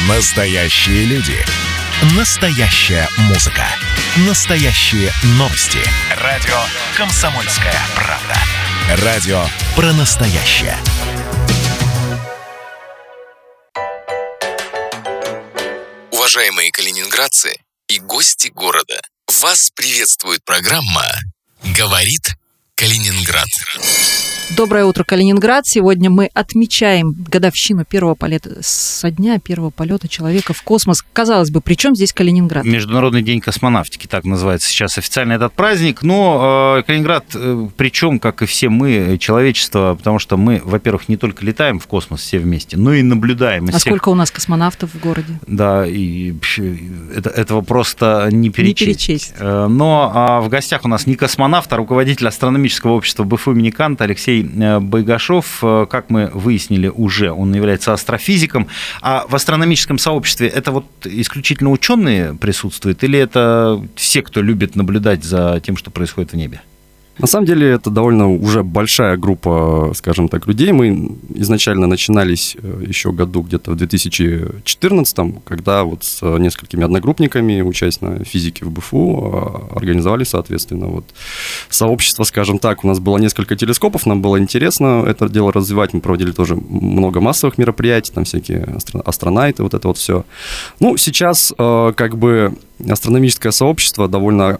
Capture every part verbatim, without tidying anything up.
Настоящие люди. Настоящая музыка. Настоящие новости. Радио «Комсомольская правда». Радио про настоящее. Уважаемые калининградцы и гости города, вас приветствует программа «Говорит Калининград». Доброе утро, Калининград. Сегодня мы отмечаем годовщину первого полета, со дня первого полета человека в космос. Казалось бы, при чем здесь Калининград? Международный день космонавтики, так называется сейчас официально этот праздник. Но э, Калининград, э, причем, как и все мы, человечество, потому что мы, во-первых, не только летаем в космос все вместе, но и наблюдаем. А всех... сколько у нас космонавтов в городе? Да, и это, этого просто не перечесть. Не перечесть. Но а в гостях у нас не космонавт, а руководитель астрономического общества БФУ имени Канта Алексей Байгашов. Как мы выяснили уже, он является астрофизиком. А в астрономическом сообществе это вот исключительно ученые присутствуют, или это все, кто любит наблюдать за тем, что происходит в небе? На самом деле это довольно уже большая группа, скажем так, людей. Мы изначально начинались еще году где-то в две тысячи четырнадцатом, когда вот с несколькими одногруппниками, учась на физике в БФУ, организовали, соответственно, вот сообщество, скажем так. У нас было несколько телескопов, нам было интересно это дело развивать. Мы проводили тоже много массовых мероприятий, там всякие астронайты, вот это вот все. Ну, сейчас как бы астрономическое сообщество довольно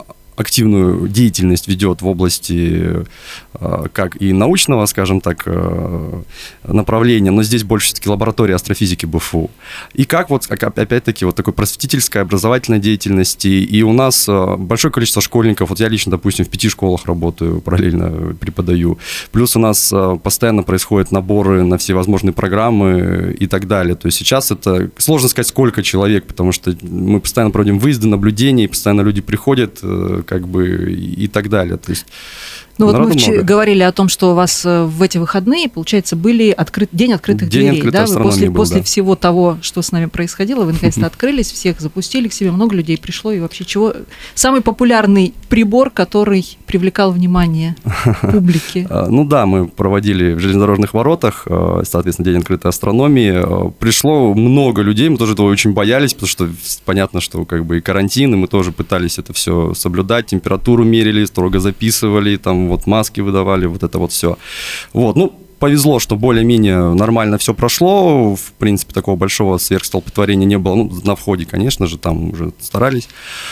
активную деятельность ведет в области как и научного, скажем так, направления, но здесь больше все-таки лаборатория астрофизики БФУ. И как вот, опять-таки, вот такой просветительской, образовательной деятельности. И у нас большое количество школьников. Вот я лично, допустим, в пяти школах работаю, параллельно преподаю. Плюс у нас постоянно происходят наборы на всевозможные программы и так далее. То есть сейчас это сложно сказать, сколько человек, потому что мы постоянно проводим выезды, наблюдения, и постоянно люди приходят, как бы, и так далее. То есть ну вот мы вчера говорили о том, что у вас в эти выходные, получается, были открыт... день открытых день дверей, да? Вы после, был, после да. всего того, что с нами происходило, вы наконец-то открылись, всех запустили к себе, много людей пришло, и вообще чего... Самый популярный прибор, который привлекал внимание публики. Ну да, мы проводили в железнодорожных воротах, соответственно, день открытой астрономии. Пришло много людей, мы тоже этого очень боялись, потому что понятно, что как бы и карантин, и мы тоже пытались это все соблюдать, температуру мерили, строго записывали, там вот маски выдавали, вот это вот все. Вот, ну, повезло, что более-менее нормально все прошло, в принципе, такого большого сверхстолпотворения не было, ну, на входе, конечно же, там уже старались.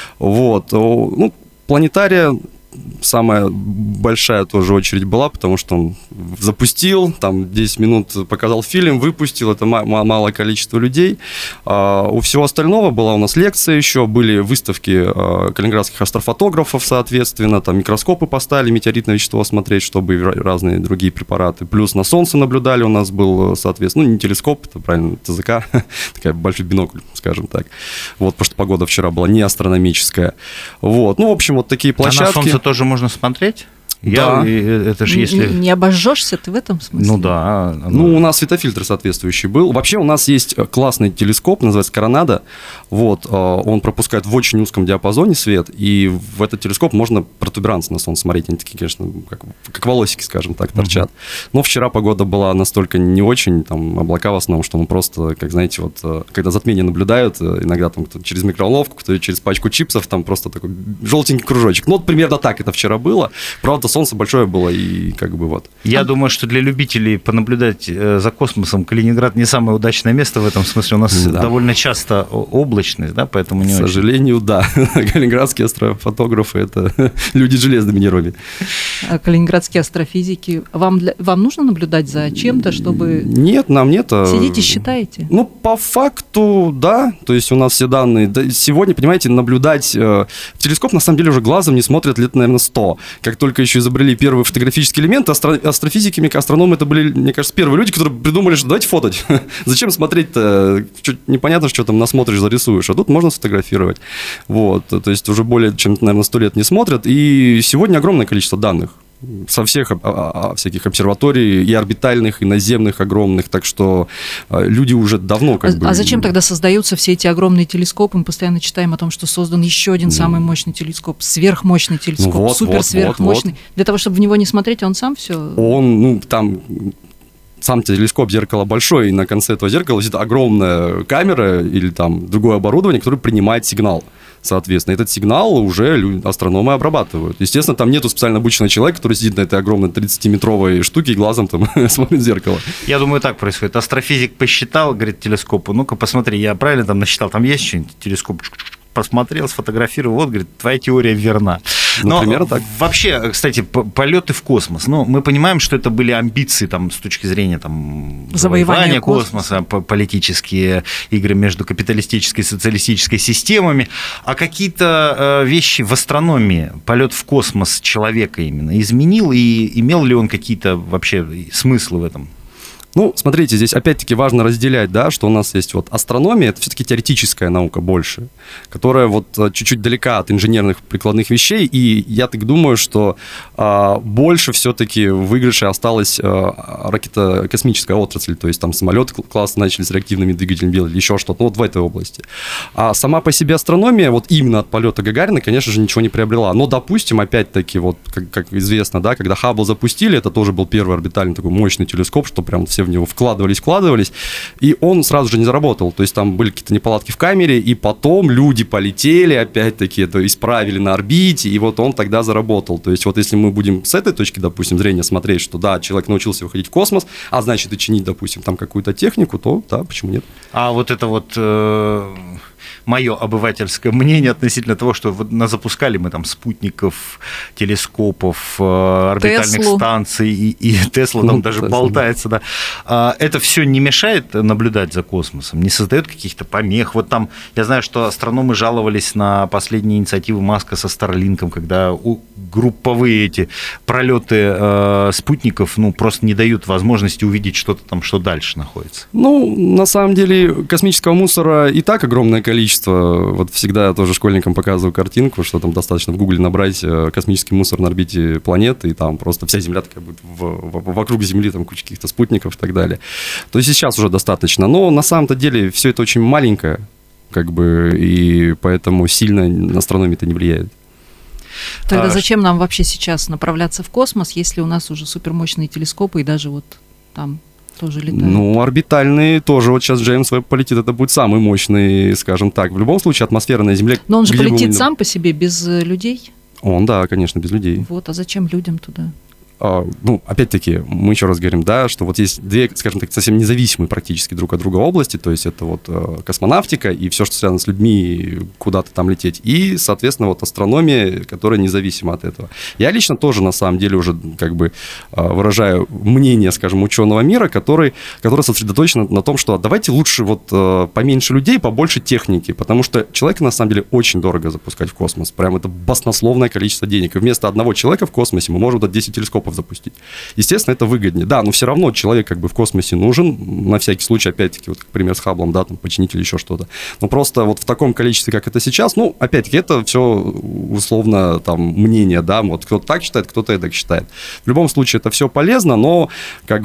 Вот, ну, планетария самая большая тоже очередь была, потому что он запустил, там десять минут показал фильм, выпустил, это м- малое количество людей. А у всего остального была у нас лекция еще, были выставки а, калининградских астрофотографов, соответственно, там микроскопы поставили, метеоритное вещество смотреть, чтобы разные другие препараты. Плюс на Солнце наблюдали, у нас был, соответственно, ну, не телескоп, это правильно, ТЗК, такой большой бинокль, скажем так. Вот, потому что погода вчера была не астрономическая. Вот, ну, в общем, вот такие площадки. А на Солнце тоже можно смотреть? Да. Я, это же если... Не, не обожжешься ты в этом смысле? Ну да. Ну, у нас светофильтр соответствующий был. Вообще у нас есть классный телескоп, называется Коронадо. Вот, он пропускает в очень узком диапазоне свет, и в этот телескоп можно протуберанцы на Солнце смотреть. Они такие, конечно, как, как волосики, скажем так, торчат. Uh-huh. Но вчера погода была настолько не очень, там облака в основном, что мы просто, как знаете, вот когда затмение наблюдают, иногда там кто через микроволновку, кто через пачку чипсов, там просто такой желтенький кружочек. Ну, вот примерно так это вчера было. Правда, Солнце большое было, и как бы вот. Я а... думаю, что для любителей понаблюдать за космосом Калининград не самое удачное место в этом смысле. У нас да. довольно часто облачность, да, поэтому не К очень. К сожалению, да. Калининградские астрофотографы – это люди с железными нервами. А калининградские астрофизики, вам, для... вам нужно наблюдать за чем-то, чтобы… Нет, нам нет. Сидите, считаете? Ну, по факту, да. То есть у нас все данные… Сегодня, понимаете, наблюдать… В телескоп, на самом деле, уже глазом не смотрят лет, наверное, сто. Как только еще изобрели первые фотографические элементы, астро... астрофизики, астрономы, это были, мне кажется, первые люди, которые придумали, что давайте фотать. Зачем смотреть-то? Чуть непонятно, что там насмотришь, зарисуешь, а тут можно сфотографировать. Вот, то есть уже более чем, наверное, сто лет не смотрят. И сегодня огромное количество данных со всех а, а, всяких обсерваторий, и орбитальных, и наземных огромных, так что а, люди уже давно как а, бы… А зачем тогда создаются все эти огромные телескопы? Мы постоянно читаем о том, что создан еще один самый мощный телескоп, сверхмощный телескоп, ну, вот, суперсверхмощный. Вот, вот, вот. Для того, чтобы в него не смотреть, он сам все… Он, ну, там… сам телескоп, зеркало большое, и на конце этого зеркала висит огромная камера или там другое оборудование, которое принимает сигнал. Соответственно, этот сигнал уже астрономы обрабатывают. Естественно, там нету специально обученного человека, который сидит на этой огромной тридцатиметровой штуке и глазом там смотрит в зеркало. Я думаю, так происходит. Астрофизик посчитал, говорит телескопу, ну-ка посмотри, я правильно там насчитал, там есть что-нибудь? Телескоп посмотрел, сфотографировал, вот, говорит, твоя теория верна. Но например, так. Вообще, кстати, полеты в космос, ну, мы понимаем, что это были амбиции там, с точки зрения там, завоевания космоса, космоса, политические игры между капиталистической и социалистической системами, а какие-то э, вещи в астрономии, полет в космос человека именно изменил, и имел ли он какие-то вообще смыслы в этом? Ну, смотрите, здесь опять-таки важно разделять, да, что у нас есть вот астрономия, это все-таки теоретическая наука больше, которая вот чуть-чуть далека от инженерных прикладных вещей, и я так думаю, что а, больше все-таки в выигрыше осталась а, ракетокосмическая отрасль, то есть там самолеты класса начали с реактивными двигателями делать, или еще что-то, ну, вот в этой области. А сама по себе астрономия, вот именно от полета Гагарина, конечно же, ничего не приобрела. Но, допустим, опять-таки, вот как, как известно, да, когда Хаббл запустили, это тоже был первый орбитальный такой мощный телескоп, что прям все в него вкладывались, вкладывались, и он сразу же не заработал. То есть там были какие-то неполадки в камере, и потом люди полетели, опять-таки, то исправили на орбите, и вот он тогда заработал. То есть вот если мы будем с этой точки, допустим, зрения смотреть, что да, человек научился выходить в космос, а значит и чинить, допустим, там какую-то технику, то да, почему нет? А вот это вот... Э... мое обывательское мнение относительно того, что вот запускали мы там спутников, телескопов, орбитальных Теслу. станций, и, и Тесла там ну, даже Тесла. болтается, да. Это все не мешает наблюдать за космосом, не создает каких-то помех. Вот там, я знаю, что астрономы жаловались на последние инициативы Маска со Старлинком, когда групповые эти пролеты э, спутников, ну, просто не дают возможности увидеть что-то там, что дальше находится. Ну, на самом деле, космического мусора и так огромное количество. Вот всегда я тоже школьникам показываю картинку, что там достаточно в Гугле набрать космический мусор на орбите планеты, и там просто вся Земля такая будет в, в, вокруг Земли, там куча каких-то спутников и так далее. То есть сейчас уже достаточно. Но на самом-то деле все это очень маленькое, как бы, и поэтому сильно на астрономию это не влияет. Тогда а... зачем нам вообще сейчас направляться в космос, если у нас уже супермощные телескопы и даже вот там... тоже летают? Ну, орбитальные тоже. Вот сейчас Джеймс Веб полетит, это будет самый мощный, скажем так. В любом случае, атмосфера на Земле... Но он же полетит мы... сам по себе, без людей? Он, да, конечно, без людей. Вот, а зачем людям туда? А, ну, опять-таки, мы еще раз говорим, да, что вот есть две, скажем так, совсем независимые практически друг от друга области, то есть это вот э, космонавтика и все, что связано с людьми, куда-то там лететь, и, соответственно, вот астрономия, которая независима от этого. Я лично тоже, на самом деле, уже как бы э, выражаю мнение, скажем, ученого мира, который, который сосредоточен на, на том, что давайте лучше вот э, поменьше людей, побольше техники, потому что человека, на самом деле, очень дорого запускать в космос, прям это баснословное количество денег, и вместо одного человека в космосе мы можем дать десять телескопов запустить. Естественно, это выгоднее. Да, но все равно человек как бы в космосе нужен, на всякий случай, опять-таки, вот как пример с Хабблом, да, там, починить или еще что-то. Но просто вот в таком количестве, как это сейчас, ну, опять-таки, это все условно там мнение, да, вот кто-то так считает, кто-то так считает. В любом случае, это все полезно, но как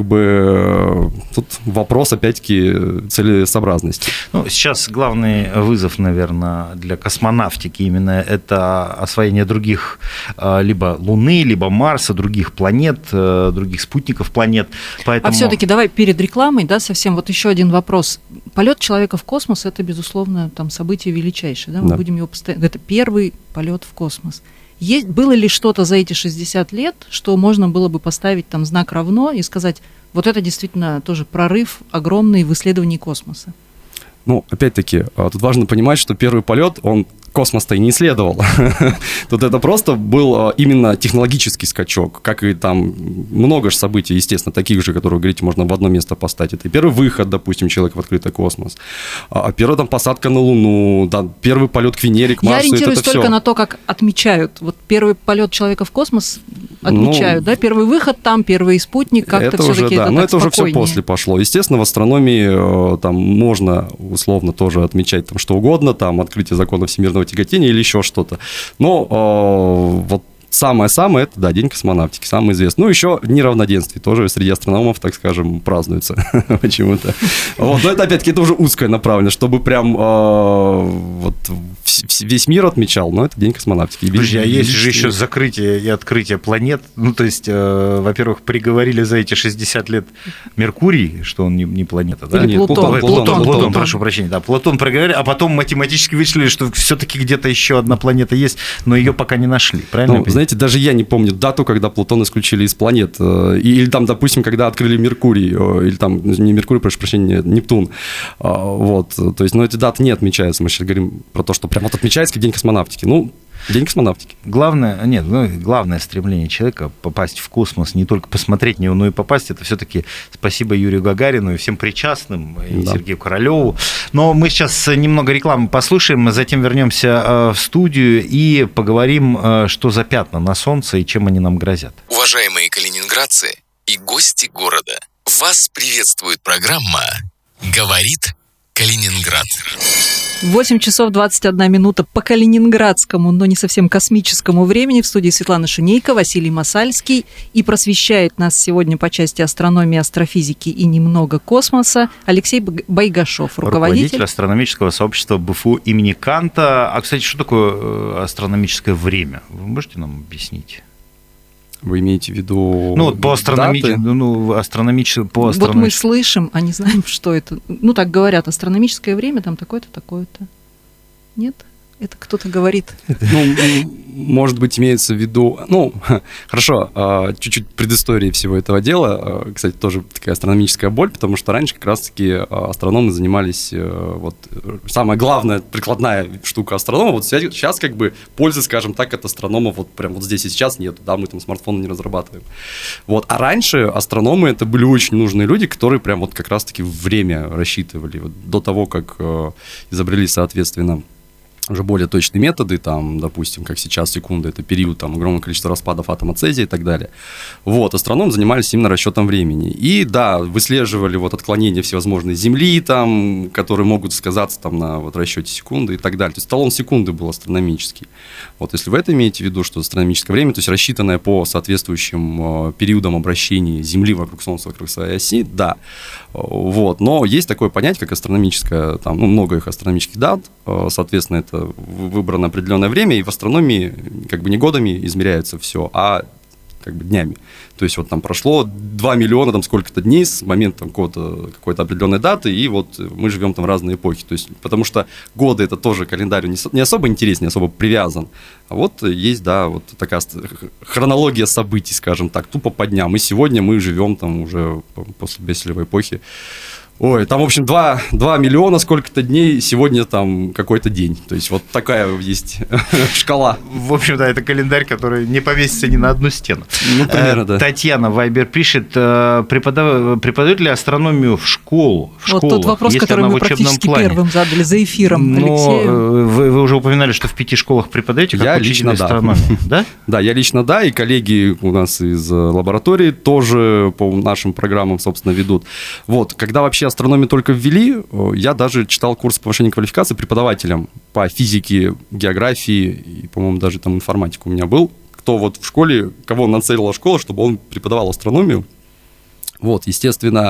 бы тут вопрос, опять-таки, целесообразности. Ну, сейчас главный вызов, наверное, для космонавтики именно это освоение других, либо Луны, либо Марса, других планет, других спутников планет. Поэтому... А все-таки давай перед рекламой, да, совсем вот еще один вопрос. Полет человека в космос — это, безусловно, там событие величайшее, да, мы да. будем его постоянно... Это первый полет в космос. Есть, было ли что-то за эти шестьдесят лет, что можно было бы поставить там знак равно и сказать, вот это действительно тоже прорыв огромный в исследовании космоса? Ну, опять-таки, тут важно понимать, что первый полет, он космос-то и не исследовал. Тут это просто был именно технологический скачок, как и там много же событий, естественно, таких же, которые, вы говорите, можно в одно место поставить. Это и первый выход, допустим, человека в открытый космос, а первая там посадка на Луну, да, первый полет к Венере, к Марсу. Я ориентируюсь только все. на то, как отмечают. Вот первый полет человека в космос отмечают, ну, да, первый выход там, первый спутник, как-то это все-таки уже, да, это но так это спокойнее. Уже все после пошло. Естественно, в астрономии там можно условно тоже отмечать там что угодно, там открытие закона всемирного тяготения или еще что-то. Но э, вот самое-самое, это, да, День космонавтики, самый известный. Ну, еще Дни равноденствия тоже среди астрономов, так скажем, празднуются почему-то. Вот, но это, опять-таки, это уже узкая направленность, чтобы прям вот весь мир отмечал, но это День космонавтики. Подожди, а есть же еще закрытие и открытие планет. Ну, то есть, э, во-первых, приговорили за эти шестьдесят лет Меркурий, что он не, не планета, да? Или Нет, Плутон. Плутон, Плутон, Плутон, Плутон, Плутон. прошу прощения. Да, Плутон проговорили, а потом математически вычислили, что все-таки где-то еще одна планета есть, но ее пока не нашли, правильно? Ну, знаете, даже я не помню дату, когда Плутон исключили из планет. Или там, допустим, когда открыли Меркурий, или там, не Меркурий, прошу прощения, Нептун. Вот, то есть, ну, эти даты не отмечаются. Мы сейчас говорим про то, что прям вот отмечается как День космонавтики. Ну, День космонавтики. Главное, нет, ну, главное стремление человека попасть в космос, не только посмотреть на него, но и попасть, это все-таки спасибо Юрию Гагарину и всем причастным, и да. Сергею Королеву. Но мы сейчас немного рекламы послушаем, затем вернемся в студию и поговорим, что за пятна на солнце и чем они нам грозят. Уважаемые калининградцы и гости города, вас приветствует программа «Говорит Калининград». восемь часов двадцать одна минута по калининградскому, но не совсем космическому времени. В студии Светлана Шинейко, Василий Масальский. И просвещает нас сегодня по части астрономии, астрофизики и немного космоса Алексей Байгашов, руководитель... руководитель астрономического сообщества БФУ имени Канта. А, кстати, что такое астрономическое время? Вы можете нам объяснить? Вы имеете в виду... Ну, вот по астрономическому... Ну, астрономическому... По вот мы слышим, а не знаем, что это. Ну, так говорят, астрономическое время, там такое-то, такое-то. Нет? Это кто-то говорит. Ну, может быть, имеется в виду... Ну, хорошо, чуть-чуть предыстории всего этого дела. Кстати, тоже такая астрономическая боль, потому что раньше как раз-таки астрономы занимались... Вот, самая главная прикладная штука астронома, вот сейчас как бы пользы, скажем так, от астрономов вот прям вот здесь и сейчас нет, да, мы там смартфоны не разрабатываем. Вот, а раньше астрономы это были очень нужные люди, которые прям вот как раз-таки время рассчитывали, вот, до того, как изобрели, соответственно, уже более точные методы, там, допустим, как сейчас секунда, это период, там, огромное количество распадов атома цезия и так далее. Вот, астрономы занимались именно расчетом времени. И, да, выслеживали вот отклонения всевозможные Земли, там, которые могут сказаться там на вот расчете секунды и так далее. То есть талон секунды был астрономический. Вот, если вы это имеете в виду, что астрономическое время, то есть рассчитанное по соответствующим э, периодам обращения Земли вокруг Солнца, вокруг своей оси, да. Вот, но есть такое понятие, как астрономическое, там, ну, много их астрономических дат, э, соответственно, это выбрано определенное время, и в астрономии как бы не годами измеряется все, а как бы днями. То есть вот там прошло два миллиона, там сколько-то дней с момента там, какой-то, какой-то определенной даты, и вот мы живем там в разные эпохи. То есть, потому что годы это тоже календарь не, не особо интересен, не особо привязан. А вот есть, да, вот такая хронология событий, скажем так, тупо по дням. И сегодня мы живем там уже после Бесселевой эпохи. Ой, там, в общем, два миллиона сколько-то дней, сегодня там какой-то день. То есть вот такая есть шкала. В общем, да, это календарь, который не повесится ни на одну стену. Ну, примерно, да. Татьяна Вайбер пишет, преподав... преподают ли астрономию в школу? В вот тот вопрос, который мы практически плане? первым задали за эфиром, Но Алексею. Вы, вы уже упоминали, что в пяти школах преподаете, как я учитель лично астрономии, да. да? Да, я лично да, и коллеги у нас из лаборатории тоже по нашим программам, собственно, ведут. Вот, когда вообще астрономию только ввели, я даже читал курс повышения квалификации преподавателям по физике, географии и, по-моему, даже там информатика у меня был. Кто вот в школе, кого нацелила школа, чтобы он преподавал астрономию. Вот, естественно,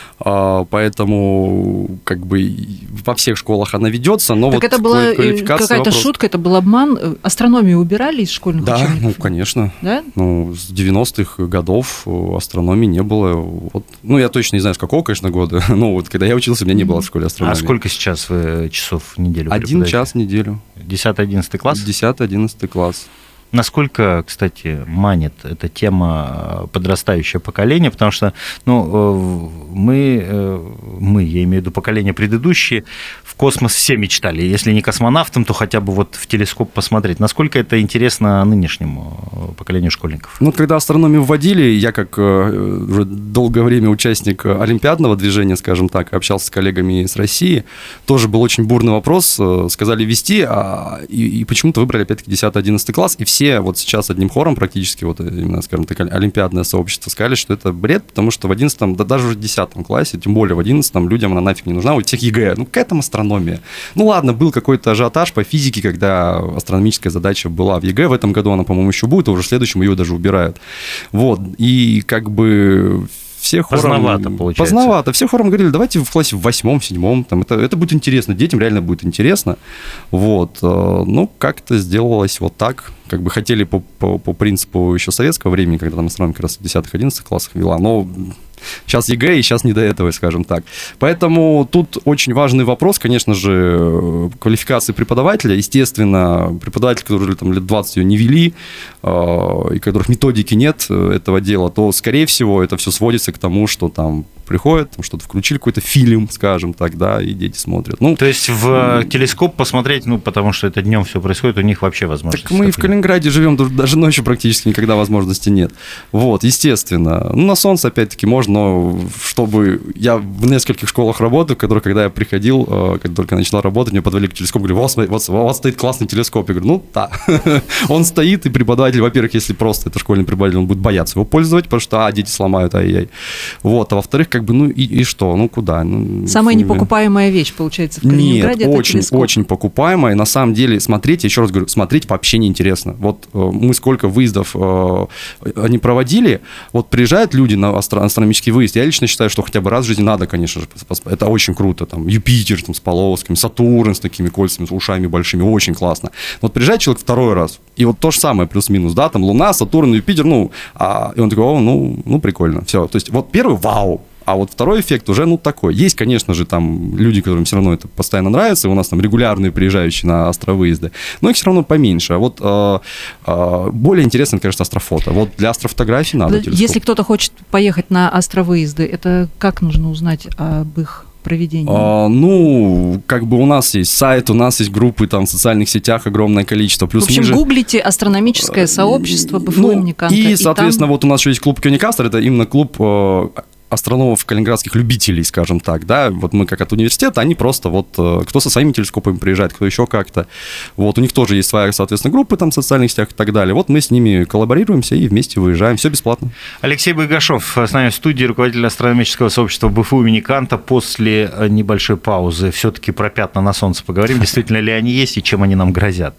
поэтому как бы во всех школах она ведется, но так вот это была какая-то вопрос. шутка, это был обман. Астрономию убирали из школьных да, учебников? Да, ну, конечно. Да? Ну, с девяностых годов астрономии не было. Вот. Ну, я точно не знаю, с какого, конечно, года, но вот когда я учился, у меня не было в школе астрономии. А сколько сейчас вы часов в неделю Один преподаете? час в неделю. десятый-одиннадцатый класс? десятый-одиннадцатый класс. Насколько, кстати, манит эта тема подрастающее поколение, потому что ну, мы, мы, я имею в виду поколение предыдущие, в космос все мечтали. Если не космонавтом, то хотя бы вот в телескоп посмотреть. Насколько это интересно нынешнему поколению школьников? Ну, когда астрономию вводили, я как уже долгое время участник олимпиадного движения, скажем так, общался с коллегами из России, тоже был очень бурный вопрос, сказали ввести, а, и, и почему-то выбрали опять-таки десятый-одиннадцатый класс, и все все вот сейчас одним хором практически, вот именно, скажем так, олимпиадное сообщество сказали, что это бред, потому что в одиннадцатом, да даже в десятом классе, тем более в одиннадцатом, людям она нафиг не нужна, у всех ЕГЭ, ну какая там астрономия? Ну ладно, был какой-то ажиотаж по физике, когда астрономическая задача была в ЕГЭ, в этом году она, по-моему, еще будет, а уже в следующем ее даже убирают. Вот, и как бы... Все хором, поздновато, получается. Поздновато. Все хором говорили, давайте в классе в восьмом, в седьмом. Там, это, это будет интересно. Детям реально будет интересно. Вот. Ну, как-то сделалось вот так. Как бы хотели по, по, по принципу еще советского времени, когда там астрономия как раз в десятых-одиннадцатых классах вела. Но сейчас ЕГЭ, и сейчас не до этого, скажем так. Поэтому тут очень важный вопрос, конечно же, квалификации преподавателя. Естественно, преподаватели, которые там лет двадцать ее не вели, и которых методики нет этого дела, то, скорее всего, это все сводится к тому, что там приходят, там что-то включили, какой-то фильм, скажем так, да, и дети смотрят. Ну, то есть в телескоп посмотреть, ну, потому что это днем все происходит, у них вообще возможности. Так мы и в Калининграде живем, даже ночью практически никогда возможности нет. Вот, естественно. Ну, на солнце, опять-таки, можно, но чтобы... Я в нескольких школах работаю, в которых, когда я приходил, когда только начала работать, мне подвели к телескопу, говорю, вот, вот, у вас стоит классный телескоп. Я говорю, ну, да. Он стоит, и преподаватель, во-первых, если просто это школьный преподаватель, он будет бояться его пользовать, потому что, а, дети сломают, ай-яй. Вот, а во-вторых, как бы, ну, и, и что? Ну, куда? Ну, самая непокупаемая вещь, получается, в Калининграде. Нет, это очень, телескоп. очень покупаемая. На самом деле, смотреть, я еще раз говорю, смотреть вообще неинтересно. Вот э, мы сколько выездов э, они проводили, вот приезжают люди на астро- астрономический выезд, я лично считаю, что хотя бы раз в жизни надо, конечно же, это очень круто, там, Юпитер там, с полосками, Сатурн с такими кольцами, с ушами большими, очень классно. Но вот приезжает человек второй раз, и вот то же самое, плюс-минус, да, там Луна, Сатурн, Юпитер, ну, а, и он такой, о, ну, ну, прикольно, все. То есть вот первый, вау, а вот второй эффект уже, ну, такой. Есть, конечно же, там люди, которым все равно это постоянно нравится, у нас там регулярные приезжающие на астровыезды, но их все равно поменьше. А вот э, э, более интересно, конечно, астрофото. Вот для астрофотографии надо телескоп. Если кто-то хочет поехать на астровыезды, это как нужно узнать об их проведении? А, ну, как бы у нас есть сайт, у нас есть группы там в социальных сетях огромное количество. Плюс в общем, ниже... гуглите астрономическое сообщество БФУ ну, имени Канта. И, соответственно, там... вот у нас еще есть клуб Кёникастер, это именно клуб... Э, астрономов калининградских любителей, скажем так, да, вот мы как от университета, они просто вот, кто со своими телескопами приезжает, кто еще как-то, вот, у них тоже есть своя, соответственно, группы там в социальных сетях и так далее, вот мы с ними коллаборируемся и вместе выезжаем, все бесплатно. Алексей Байгашов с нами в студии, руководитель астрономического сообщества БФУ имени Канта. После небольшой паузы все-таки про пятна на солнце поговорим, действительно ли они есть и чем они нам грозят.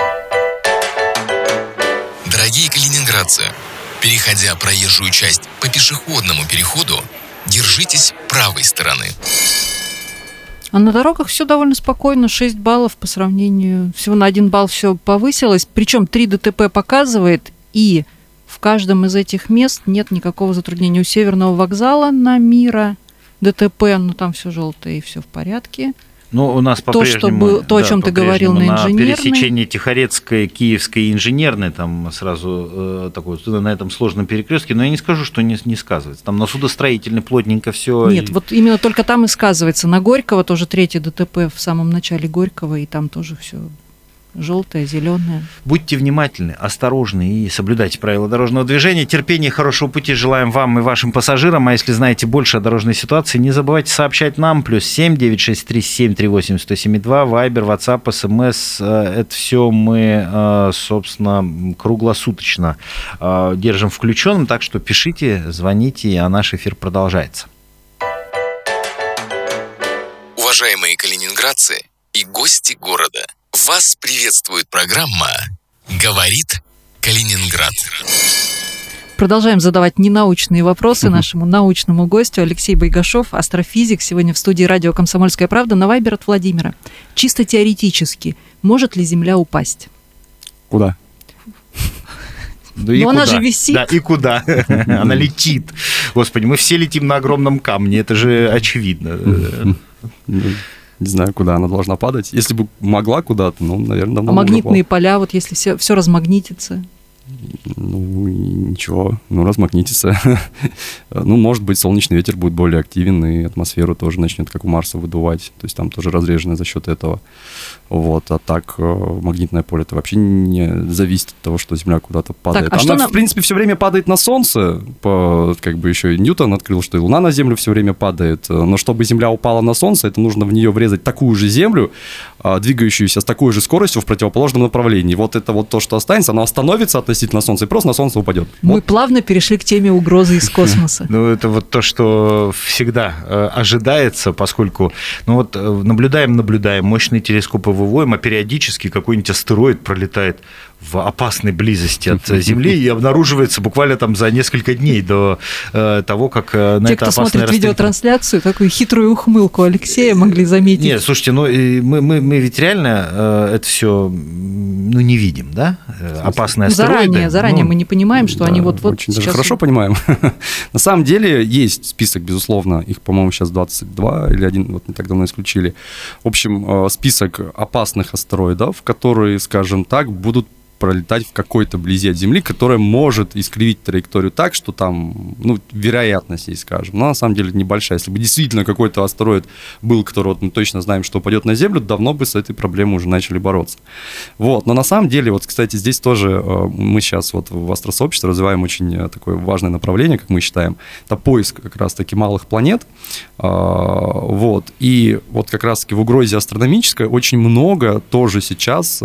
Дорогие калининградцы, переходя проезжую часть по пешеходному переходу, держитесь правой стороны. А на дорогах все довольно спокойно, шесть баллов по сравнению, всего на один балл все повысилось, причем три ДТП показывает, и в каждом из этих мест нет никакого затруднения. У Северного вокзала на Мира ДТП, но там все желтое и все в порядке. Ну, у нас то, что был, то, да, о чем ты говорил на инженерной. На пересечении Тихорецкой, Киевской и Инженерной, там сразу э, такой, на этом сложном перекрестке, но я не скажу, что не, не сказывается. Там на судостроительной плотненько все. Нет, и... вот именно только там и сказывается. На Горького тоже третье ДТП в самом начале Горького, и там тоже все желтое, зеленое. Будьте внимательны, осторожны и соблюдайте правила дорожного движения. Терпения и хорошего пути желаем вам и вашим пассажирам. А если знаете больше о дорожной ситуации, не забывайте сообщать нам. Плюс семь девятьсот шестьдесят три семь тридцать восемь сто семьдесят два, Вайбер, Ватсап, СМС. Это все мы, собственно, круглосуточно держим включенным. Так что пишите, звоните, а наш эфир продолжается. Уважаемые калининградцы и гости города, вас приветствует программа «Говорит Калининград». Продолжаем задавать ненаучные вопросы нашему научному гостю. Алексей Байгашов, астрофизик, сегодня в студии радио «Комсомольская правда» на Вайбер от Владимира. Чисто теоретически, может ли Земля упасть? Куда? Да и Но куда? она же висит. Да, и куда? Она летит. Господи, мы все летим на огромном камне, это же очевидно. Не знаю, куда она должна падать. Если бы могла куда-то, ну, наверное, давно А магнитные поля, вот если все, все размагнитится, Ну, ничего, ну, размагнитится. Ну, может быть, солнечный ветер будет более активен, и атмосферу тоже начнет, как у Марса, выдувать. То есть там тоже разрежено за счет этого. Вот, а так магнитное поле это вообще не зависит от того, что Земля куда-то падает. Так, а Она, нам... в принципе, все время падает на Солнце. По, как бы еще и Ньютон открыл, что и Луна на Землю все время падает. Но чтобы Земля упала на Солнце, это нужно в нее врезать такую же Землю, двигающуюся с такой же скоростью в противоположном направлении. Вот это вот то, что останется, оно остановится относительно Солнца и просто на Солнце упадет. Мы вот. плавно перешли к теме угрозы из космоса. Ну, это вот то, что всегда ожидается, поскольку, ну вот наблюдаем, наблюдаем, мощные телескопы выводим, а периодически какой-нибудь астероид пролетает в опасной близости от Земли и обнаруживается буквально там за несколько дней до э, того, как на Те, это опасное расстояние... Те, кто смотрит расстояние... видеотрансляцию, такую хитрую ухмылку Алексея могли заметить. Нет, слушайте, ну мы, мы, мы ведь реально э, это все ну, не видим, да? Опасные астероиды. Заранее, заранее ну, мы не понимаем, что да, они вот-вот очень сейчас... даже хорошо понимаем. На самом деле есть список, безусловно, их, по-моему, сейчас двадцать два или один, вот не так давно исключили. В общем, список опасных астероидов, которые, скажем так, будут пролетать в какой-то близи от Земли, которая может искривить траекторию так, что там, ну, вероятность есть, скажем, но на самом деле небольшая. Если бы действительно какой-то астероид был, который вот мы точно знаем, что упадет на Землю, давно бы с этой проблемой уже начали бороться. Вот, но на самом деле, вот, кстати, здесь тоже мы сейчас вот в астросообществе развиваем очень такое важное направление, как мы считаем, это поиск как раз-таки малых планет, вот, и вот как раз-таки в угрозе астрономической очень много тоже сейчас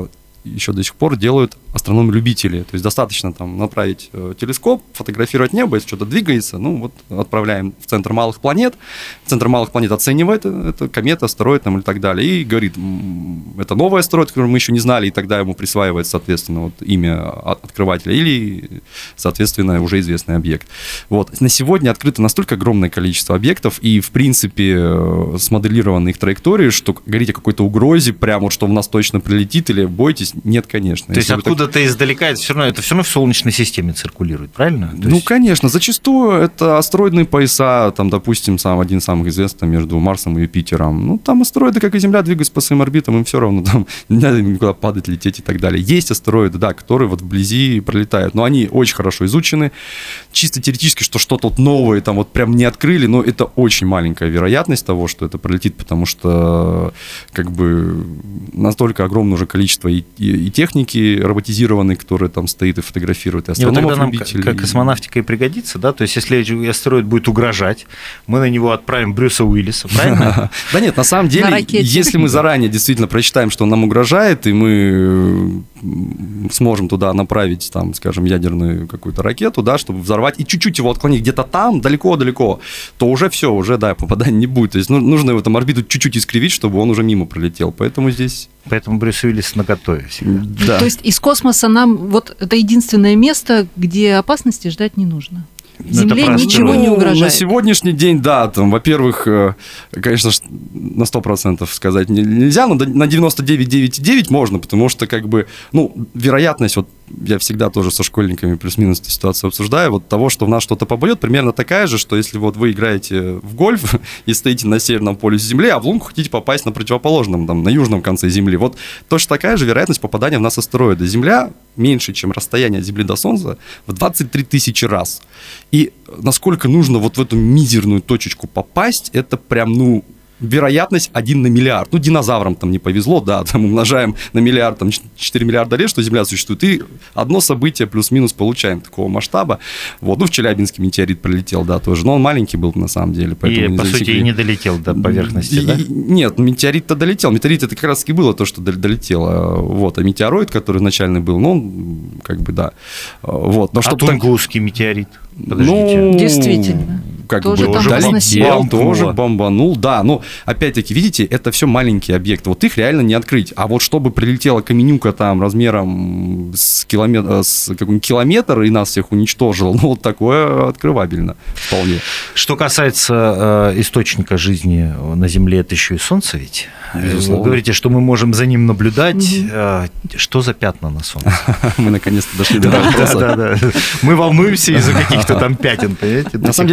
еще до сих пор делают астрономы-любители. То есть достаточно там направить э, телескоп, фотографировать небо, если что-то двигается, ну вот отправляем в центр малых планет, центр малых планет оценивает это, комета, астероид там, и так далее, и говорит, это новый астероид, который мы еще не знали, и тогда ему присваивается, соответственно, вот, имя открывателя или, соответственно, уже известный объект. Вот. На сегодня открыто настолько огромное количество объектов, и, в принципе, смоделированы их траектории, что говорить о какой-то угрозе, прямо вот, что в нас точно прилетит, или бойтесь, нет, конечно. То есть откуда-то так... издалека это все равно, это все равно в Солнечной системе циркулирует, правильно? То ну, есть... конечно. Зачастую это астероидные пояса, там, допустим, сам, один из самых известных между Марсом и Юпитером. Ну, там астероиды, как и Земля, двигаются по своим орбитам, им все равно там не надо никуда падать, лететь и так далее. Есть астероиды, да, которые вот вблизи пролетают, но они очень хорошо изучены. Чисто теоретически, что что-то вот новое там вот прям не открыли, но это очень маленькая вероятность того, что это пролетит, потому что как бы настолько огромное уже количество и и техники роботизированные, которые там стоит и фотографируют, и астрономов, любителей. Как космонавтика и пригодится, да? То есть, если астероид будет угрожать, мы на него отправим Брюса Уиллиса, правильно? Да нет, на самом деле, если мы заранее действительно прочитаем, что он нам угрожает, и мы сможем туда направить, там, скажем, ядерную какую-то ракету, да, чтобы взорвать, и чуть-чуть его отклонить где-то там, далеко-далеко, то уже все, уже, да, попадания не будет. То есть нужно его там орбиту чуть-чуть искривить, чтобы он уже мимо пролетел. Поэтому здесь... Поэтому Брюс Уиллис наготове всегда. Да. То есть из космоса нам вот это единственное место, где опасности ждать не нужно. Земле ничего не угрожает. На сегодняшний день, да, там, во-первых, конечно, на сто процентов сказать нельзя, но на девяносто девять целых девять десятых девять можно, потому что, как бы, ну, вероятность, вот я всегда тоже со школьниками плюс-минус эту ситуацию обсуждаю, вот того, что в нас что-то попадет, примерно такая же, что если вот вы играете в гольф и стоите на северном полюсе Земли, а в лунку хотите попасть на противоположном, там, на южном конце Земли, вот точно такая же вероятность попадания в нас астероида. Земля меньше, чем расстояние от Земли до Солнца в двадцать три тысячи раз. И насколько нужно вот в эту мизерную точечку попасть, это прям, ну, вероятность один на миллиард. Ну, динозаврам там не повезло, да, там умножаем на миллиард, там четыре миллиарда лет, что Земля существует, и одно событие плюс-минус получаем такого масштаба. Вот, ну, в Челябинске метеорит пролетел, да, тоже, но он маленький был на самом деле. И, по сути, и не долетел до поверхности, и, да? И, нет, метеорит-то долетел. Метеорит это как раз-таки было то, что долетело. Вот, а метеороид, который изначально был, ну, он, как бы, да. Вот, но а чтобы Тунгусский так... метеорит? Подождите. Ну, действительно. Как тоже бы там долетел, тоже бомбанул, да, но опять-таки, видите, это все маленькие объекты, вот их реально не открыть, а вот чтобы прилетела каменюка там размером с километр, с какой-нибудь километр и нас всех уничтожила, ну вот такое открывабельно вполне. Что касается э, источника жизни на Земле, это еще и Солнце ведь. Безусловно. Вы говорите, что мы можем за ним наблюдать. Угу. Э, что за пятна на Солнце? Мы наконец-то дошли до этого вопроса. Мы волнуемся из-за каких-то там пятен, понимаете? На самом деле на Солнце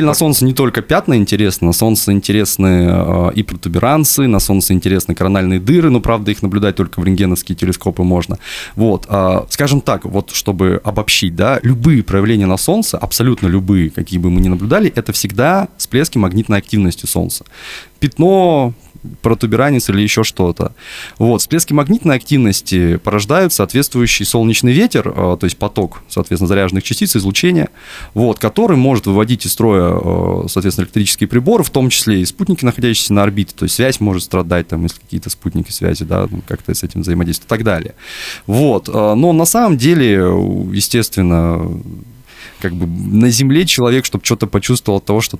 Солнце не только пятна интересно, на Солнце интересны э, и протуберанцы, на Солнце интересны корональные дыры, но, правда, их наблюдать только в рентгеновские телескопы можно. Вот, э, скажем так, вот чтобы обобщить, да, любые проявления на Солнце, абсолютно любые, какие бы мы ни наблюдали, это всегда всплески магнитной активности Солнца. Пятно, протуберанец или еще что-то. Вот. Всплески магнитной активности порождают соответствующий солнечный ветер, то есть поток, соответственно, заряженных частиц, излучения, вот, который может выводить из строя, соответственно, электрические приборы, в том числе и спутники, находящиеся на орбите, то есть связь может страдать, там, если какие-то спутники связи, да, как-то с этим взаимодействуют и так далее. Вот. Но на самом деле, естественно, как бы на Земле человек, чтобы что-то почувствовал от того, что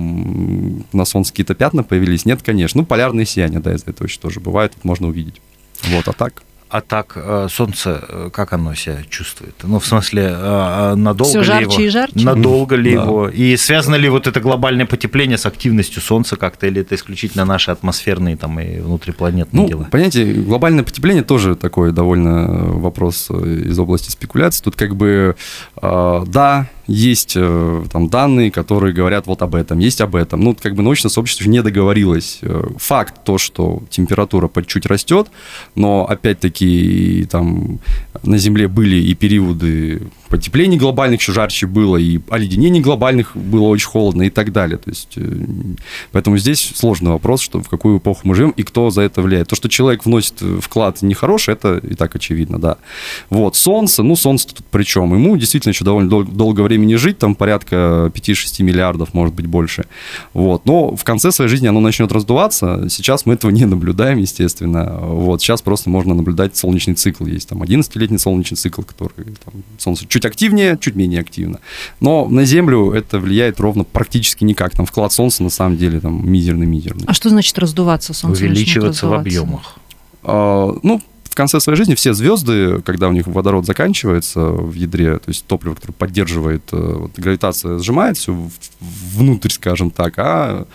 там на Солнце какие-то пятна появились, нет, конечно. Ну, полярные сияния, да, из-за этого еще тоже бывает, это можно увидеть. Вот, а так... А так Солнце, как оно себя чувствует? Ну, в смысле, надолго Всё ли жарче его? и жарче? Надолго ли Да. его? И связано ли вот это глобальное потепление с активностью Солнца как-то, или это исключительно наши атмосферные там, и внутрипланетные Ну, дела? понимаете, глобальное потепление тоже такой довольно вопрос из области спекуляций. Тут как бы, э, да, есть э, там данные, которые говорят вот об этом, есть об этом. Ну, как бы научное сообщество еще не договорилось. Факт то, что температура по чуть растет, но опять-таки там на Земле были и периоды потеплений глобальных, еще жарче было, и оледенений глобальных было очень холодно и так далее. То есть, э, поэтому здесь сложный вопрос, что в какую эпоху мы живем и кто за это влияет. То, что человек вносит вклад нехороший, это и так очевидно, да. Вот, Солнце, ну, Солнце тут при чем? Ему действительно еще довольно дол- долгое время не жить, там порядка пять-шесть миллиардов, может быть, больше. Вот, но в конце своей жизни оно начнет раздуваться. Сейчас мы этого не наблюдаем, естественно. Вот, сейчас просто можно наблюдать солнечный цикл. Есть там одиннадцатилетний солнечный цикл, который там, Солнце чуть активнее, чуть менее активно. Но на Землю это влияет ровно практически никак. Там вклад Солнца на самом деле там мизерный-мизерный. А что значит раздуваться? Солнце начнет Увеличиваться в раздуваться? объемах. А, ну, в конце своей жизни все звезды, когда у них водород заканчивается в ядре, то есть топливо, которое поддерживает, вот, гравитация сжимает все внутрь, скажем так, а,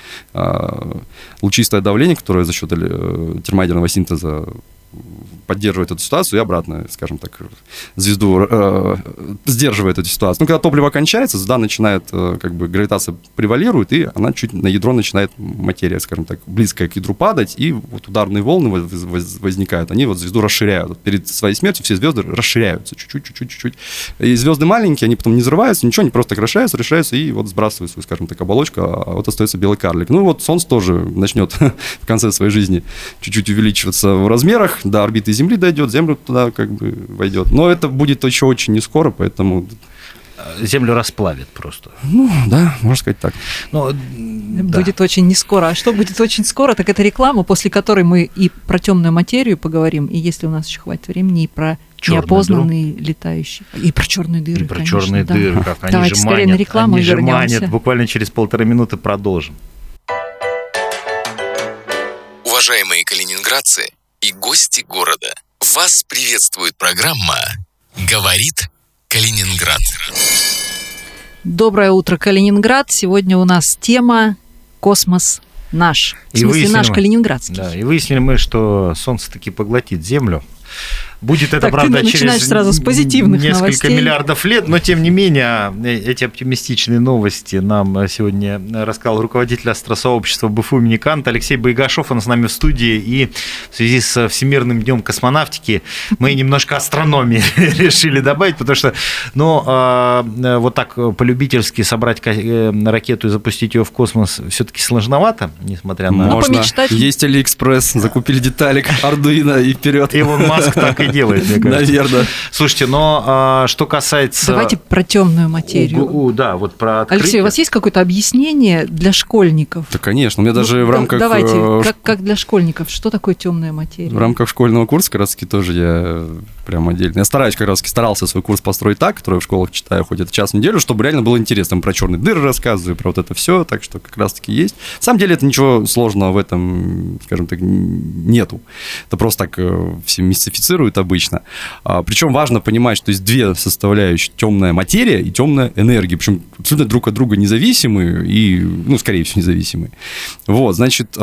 а лучистое давление, которое за счет термоядерного синтеза поддерживает эту ситуацию и обратно, скажем так, звезду э, сдерживает эту ситуацию. Ну, когда топливо кончается, звезда начинает, э, как бы, гравитация превалирует, и она чуть на ядро начинает материя, скажем так, близкая к ядру падать, и вот ударные волны воз, воз, возникают, они вот звезду расширяют. Вот перед своей смертью все звезды расширяются чуть-чуть, чуть-чуть, чуть-чуть. И звезды маленькие, они потом не взрываются, ничего, они просто так расширяются, расширяются, и вот сбрасывают свою, скажем так, оболочку, а вот остается белый карлик. Ну, вот Солнце тоже начнет в конце своей жизни чуть-чуть увеличиваться в размерах, до орбиты Земли дойдет, Землю туда как бы войдет. Но это будет еще очень не скоро, поэтому... Землю расплавит просто. Ну, да, можно сказать так. Но, Будет да. очень не скоро. А что будет очень скоро, так это реклама, после которой мы и про темную материю поговорим, и если у нас еще хватит времени, и про Чёрную неопознанные летающие, и про черные дыры. И про конечно, черные да. дыры, как они Давайте же скорее манят. на рекламу Они и же вернемся. манят. Буквально через полторы минуты продолжим. Уважаемые калининградцы и гости города, вас приветствует программа «Говорит Калининград». Доброе утро, Калининград. Сегодня у нас тема «Космос наш». В И смысле, выяснили наш мы- калининградский. Да, и выяснили мы, что Солнце таки поглотит Землю. Будет это, Так, ты правда, начинаешь через сразу с позитивных несколько новостей. миллиардов лет, но тем не менее эти оптимистичные новости нам сегодня рассказал руководитель астросообщества БФУ имени Канта Алексей Байгашов. Он с нами в студии, и в связи с Всемирным днем космонавтики мы немножко астрономии решили добавить, потому что, ну, вот так по-любительски собрать ракету и запустить ее в космос все-таки сложновато, несмотря на... Ну, Можно. помечтать. Есть Алиэкспресс, закупили деталик, Ардуино и вперед. Илон Маск так и делает, мне кажется. Наверное. Слушайте, но а, что касается... Давайте про темную материю. У- у- да, вот про открытие. Алексей, у вас есть какое-то объяснение для школьников? Да, конечно. У меня даже Ну, в да- рамках... Давайте, э, как, как для школьников, что такое темная материя? В рамках школьного курса как раз таки тоже я прям отдельно. Я стараюсь как раз таки старался свой курс построить так, который я в школах читаю хоть это час в неделю, чтобы реально было интересно. Там про черные дыры рассказываю, про вот это все, так что как раз таки есть. На самом деле это ничего сложного в этом, скажем так, нету. Это просто так э, все мистифицируют обычно. А, причем важно понимать, что есть две составляющие: темная материя и темная энергия. Причем абсолютно друг от друга независимые и, ну, скорее всего, независимые. Вот, значит,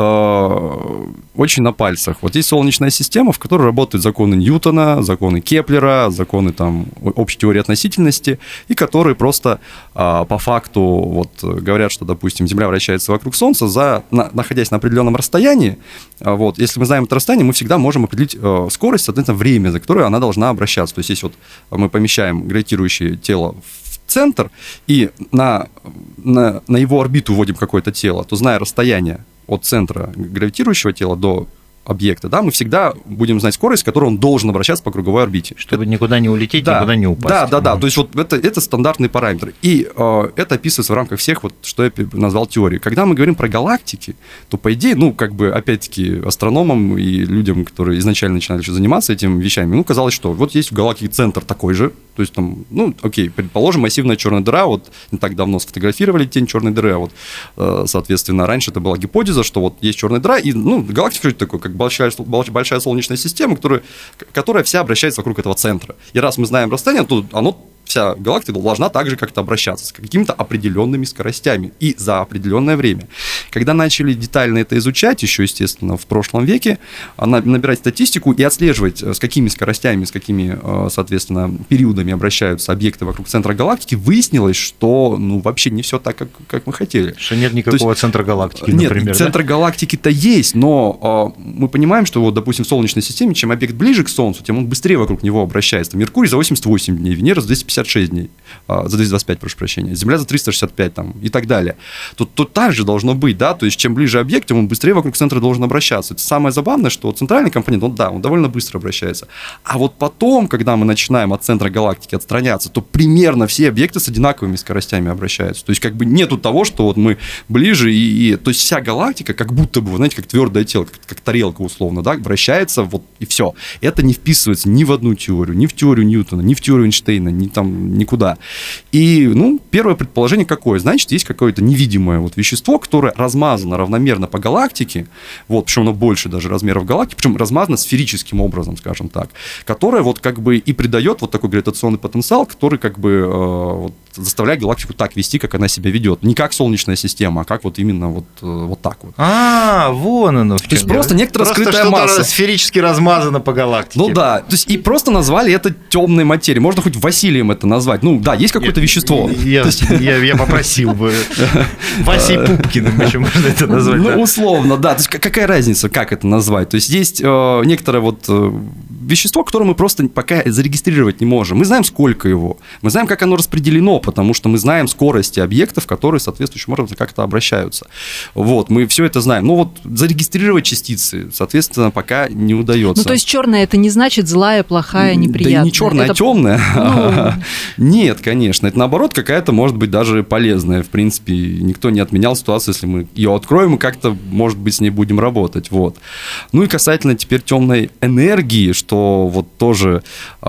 а, очень на пальцах. Вот есть Солнечная система, в которой работают законы Ньютона, законы Кеплера, законы там общей теории относительности, и которые просто а, по факту вот говорят, что, допустим, Земля вращается вокруг Солнца, за, на, находясь на определенном расстоянии. А, вот, если мы знаем это расстояние, мы всегда можем определить а, скорость, соответственно, время, за которое она должна обращаться. То есть, если вот мы помещаем гравитирующее тело в центр и на, на, на его орбиту вводим какое-то тело, то, зная расстояние от центра гравитирующего тела до объекта, да, мы всегда будем знать скорость, с которой он должен обращаться по круговой орбите. Чтобы это... никуда не улететь, да, никуда не упасть. Да, да, да. То есть вот это, это стандартный параметр. И э, это описывается в рамках всех, вот, что я назвал теории. Когда мы говорим про галактики, то, по идее, ну, как бы, опять-таки, астрономам и людям, которые изначально начинали еще заниматься этими вещами, ну, казалось, что вот есть в галактике центр такой же, то есть там, ну, окей, предположим, массивная черная дыра, вот не так давно сфотографировали тень черной дыры, а вот, э, соответственно, раньше это была гипотеза, что вот есть черная дыра, и, ну, галактика что это такое, как большая, большая солнечная система, которая, которая вся обращается вокруг этого центра. И раз мы знаем расстояние, то оно, вся галактика должна также как-то обращаться с какими-то определенными скоростями и за определенное время. Когда начали детально это изучать, еще, естественно, в прошлом веке, набирать статистику и отслеживать, с какими скоростями, с какими, соответственно, периодами обращаются объекты вокруг центра галактики, выяснилось, что, ну, вообще не все так, как, как мы хотели. Что нет никакого есть, центра галактики, нет, например. Центр да? галактики-то есть, но э, мы понимаем, что, вот, допустим, в Солнечной системе, чем объект ближе к Солнцу, тем он быстрее вокруг него обращается. Меркурий за восемьдесят восемь дней, Венера за двести пятьдесят шесть дней, э, за двести двадцать пять, прошу прощения, Земля за триста шестьдесят пять там, и так далее. Тут, тут так же должно быть, да, то есть чем ближе объект, тем он быстрее вокруг центра должен обращаться. Это самое забавное, что центральный компонент, он, да, он довольно быстро обращается. А вот потом, когда мы начинаем от центра галактики отстраняться, то примерно все объекты с одинаковыми скоростями обращаются. То есть как бы нету того, что вот мы ближе, и, и то есть вся галактика как будто бы, знаете, как твердое тело, как, как тарелка условно, да, вращается, вот и все. Это не вписывается ни в одну теорию, ни в теорию Ньютона, ни в теорию Эйнштейна, ни там никуда. И, ну, первое предположение какое? Значит, есть какое-то невидимое вот вещество, которое размазано равномерно по галактике, вот, причем оно больше даже размеров галактики, причем размазано сферическим образом, скажем так, которое вот как бы и придает вот такой гравитационный потенциал, который как бы э, вот, заставляет галактику так вести, как она себя ведет. Не как Солнечная система, а как вот именно вот, вот так вот. А, вон оно в чем. То есть просто некоторая просто скрытая масса. Сферически размазано по галактике. Ну да, то есть и просто назвали это темной материей. Можно хоть Василием это назвать. Ну да, есть какое-то я, вещество. Я, есть... я, я попросил бы Васей Пупкиным еще можно это назвать. Ну, условно, да. То есть какая разница, как это назвать? То есть есть э, некоторое вот э, вещество, которое мы просто пока зарегистрировать не можем. Мы знаем, сколько его. Мы знаем, как оно распределено, потому что мы знаем скорости объектов, которые соответствующим образом как-то обращаются. Вот, мы все это знаем. Но вот зарегистрировать частицы, соответственно, пока не удается. Ну, то есть черная это не значит злая, плохая, неприятная. Да и не черная, это... а темная. Ну... Нет, конечно. Это наоборот какая-то, может быть, даже полезная. В принципе, никто не отменял ситуацию, если мы ее откроем и как-то, может быть, с ней будем работать. Вот. Ну и касательно теперь темной энергии, что вот тоже,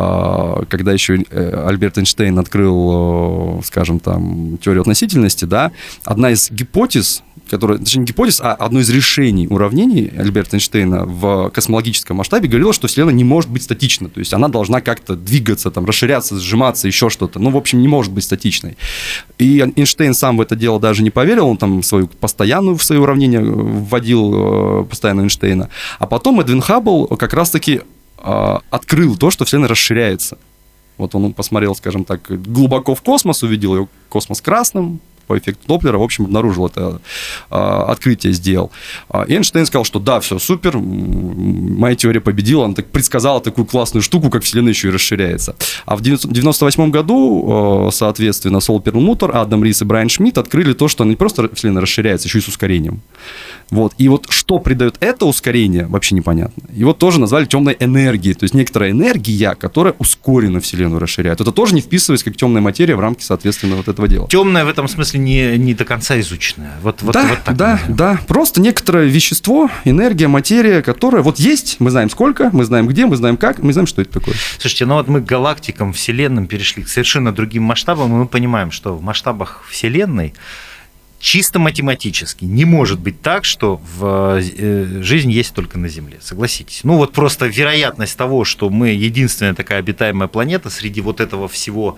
когда еще Альберт Эйнштейн открыл, скажем, там, теорию относительности, да, одна из гипотез, которая, точнее, не гипотез, а одно из решений уравнений Альберта Эйнштейна в космологическом масштабе говорило, что Вселенная не может быть статичной, то есть она должна как-то двигаться, там, расширяться, сжиматься, еще что-то, ну, в общем, не может быть статичной. И Эйнштейн сам в это дело даже не поверил, он там свою постоянную, в свои уравнения вводил постоянно Эйнштейна, а потом Эдвин Хаббл как раз-таки открыл то, что Вселенная расширяется. Вот он посмотрел, скажем так, глубоко в космос, увидел ее космос красным, по эффекту Доплера, в общем, обнаружил это а, открытие, сделал. А Эйнштейн сказал, что да, все супер, моя теория победила, она так предсказала такую классную штуку, как Вселенная еще и расширяется. А в девяносто восьмом году, соответственно, Сол Перлмутер, Адам Рис и Брайан Шмидт открыли то, что не просто Вселенная расширяется, еще и с ускорением. Вот. И вот что придает это ускорение, вообще непонятно. Его тоже назвали темной энергией, то есть некоторая энергия, которая ускоренно Вселенную расширяет. Это тоже не вписывается как темная материя в рамки, соответственно, вот этого дела. Темная в этом смысле не, не до конца изученная. Вот, вот, да, вот так, да, наверное. да. Просто некоторое вещество, энергия, материя, которая вот есть, мы знаем сколько, мы знаем где, мы знаем как, мы знаем, что это такое. Слушайте, ну вот мы к галактикам, вселенным перешли к совершенно другим масштабам, и мы понимаем, что в масштабах Вселенной чисто математически не может быть так, что в, э, жизнь есть только на Земле, согласитесь. Ну вот просто вероятность того, что мы единственная такая обитаемая планета среди вот этого всего...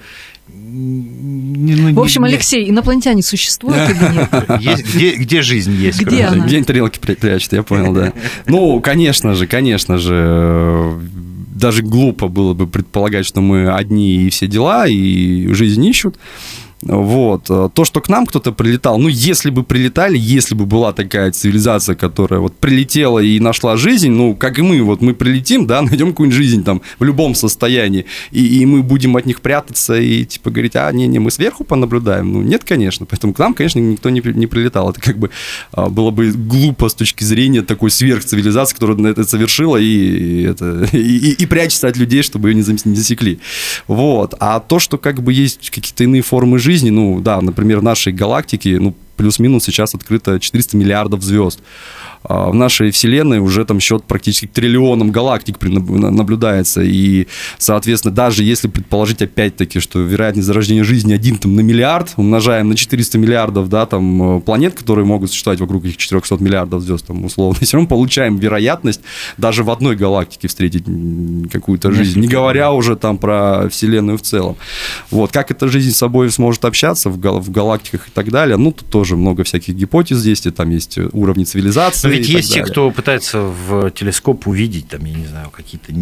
В общем, Алексей, инопланетяне существуют или нет? Есть, где, где жизнь есть? Где она? Где они тарелки прячут, я понял, да. Ну, конечно же, конечно же, даже глупо было бы предполагать, что мы одни и все дела, и жизнь ищут. Вот. То, что к нам кто-то прилетал, ну, если бы прилетали, если бы была такая цивилизация, которая вот прилетела и нашла жизнь, ну, как и мы, вот мы прилетим, да, найдем какую-нибудь жизнь там в любом состоянии, и, и мы будем от них прятаться и, типа, говорить, а, не-не, мы сверху понаблюдаем. Ну, нет, конечно, поэтому к нам, конечно, никто не, не прилетал. Это как бы было бы глупо с точки зрения такой сверхцивилизации, которая это совершила и, и, это, и, и, и прячется от людей, чтобы ее не засекли. Вот. А то, что как бы есть какие-то иные формы жизни, жизни, ну да, например, в нашей галактике, ну, плюс-минус сейчас открыто четыреста миллиардов звезд. В нашей Вселенной уже там счет практически к триллионам галактик наблюдается. И, соответственно, даже если предположить опять-таки, что вероятность зарождения жизни один там, на миллиард, умножаем на четыреста миллиардов, да, там, планет, которые могут существовать вокруг этих четырехсот миллиардов звезд, там, условно, все равно получаем вероятность даже в одной галактике встретить какую-то жизнь, не говоря уже там про Вселенную в целом. Вот. Как эта жизнь с собой сможет общаться в, гал- в галактиках и так далее, ну, тут тоже много всяких гипотез есть, и там есть уровни цивилизации. Ведь есть те, кто пытается в телескоп увидеть, там, я не знаю, какие-то...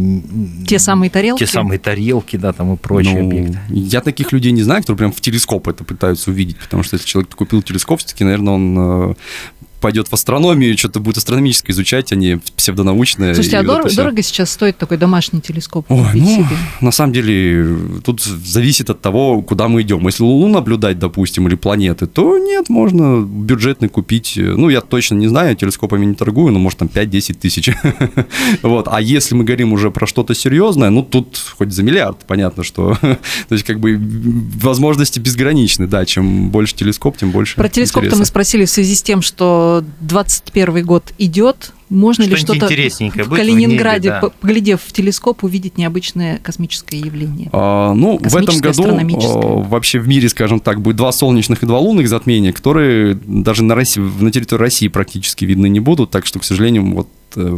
Те самые тарелки? Те самые тарелки, да, там и прочие ну, объекты. Я таких людей не знаю, которые прям в телескоп это пытаются увидеть, потому что если человек купил телескоп, все-таки, наверное, он... пойдет в астрономию, что-то будет астрономическое изучать, а не псевдонаучное. Слушайте, а вот дорого, дорого сейчас стоит такой домашний телескоп? Ой, ну, себе? На самом деле, тут зависит от того, куда мы идем. Если Луну наблюдать, допустим, или планеты, то нет, можно бюджетный купить. Ну, я точно не знаю, телескопами не торгую, но может там пять-десять тысяч. Вот. А если мы говорим уже про что-то серьезное, ну, тут хоть за миллиард, понятно, что... То есть, как бы, возможности безграничны, да, чем больше телескоп, тем больше Про телескоп-то мы спросили в связи с тем, что двадцать первый год идет. Можно ли что-то в Калининграде, в небе, да. поглядев в телескоп, увидеть необычное космическое явление? А, ну, в этом году а, вообще в мире, скажем так, будет два солнечных и два лунных затмения, которые даже на, России, на территории России практически видны не будут, так что, к сожалению, вот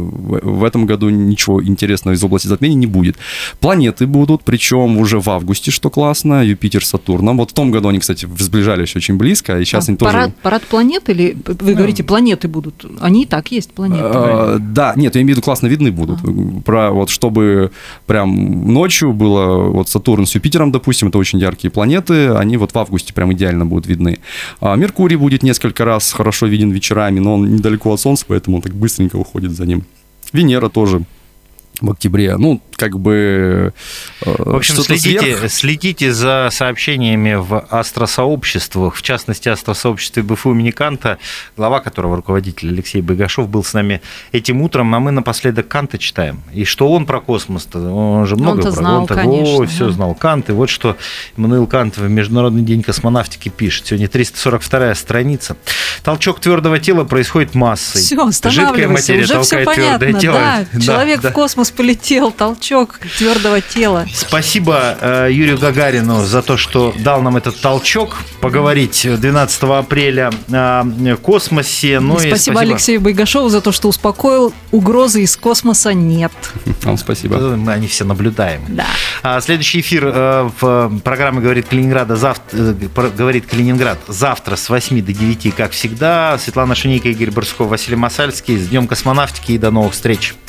в этом году ничего интересного из области затмений не будет. Планеты будут, причем уже в августе, что классно, Юпитер с Сатурном. Вот в том году они, кстати, сближались очень близко, и сейчас а, они парад, тоже... Парад планет или, вы говорите, планеты будут? Они и так есть, планеты. А, да, нет, я имею в виду, классно видны будут. А. Про, вот, чтобы прям ночью было, вот Сатурн с Юпитером, допустим, это очень яркие планеты, они вот в августе прям идеально будут видны. А Меркурий будет несколько раз хорошо виден вечерами, но он недалеко от Солнца, поэтому он так быстренько уходит за ним. Венера тоже в октябре. Ну, как бы... В общем, следите, сверх... следите за сообщениями в астросообществах, в частности, астросообществе БФУ имени Канта, глава которого, руководитель Алексей Байгашов, был с нами этим утром, а мы напоследок Канта читаем. И что он про космос-то? Он же много Он-то про... знал, Он-то конечно. О, все да. знал. Кант. И вот что Иммануил Кант в Международный день космонавтики пишет. Сегодня триста сорок вторая страница. Толчок твердого тела происходит массой. Все, останавливайся, уже все понятно. Тело. Да, да, человек да. в космос полетел, толчок твердого тела. Спасибо э, Юрию Гагарину за то, что дал нам этот толчок поговорить двенадцатого апреля о космосе. Ну, и спасибо, и спасибо Алексею Байгашову за то, что успокоил. Угрозы из космоса нет. Вам спасибо. Мы они все наблюдаем. Да. А, следующий эфир э, в программе «Говорит Калининград» завтра, э, «Говорит Калининград» завтра с восьми до девяти, как всегда. Светлана Шинейко, Игорь Барсуков, Василий Масальский. С Днем космонавтики и до новых встреч.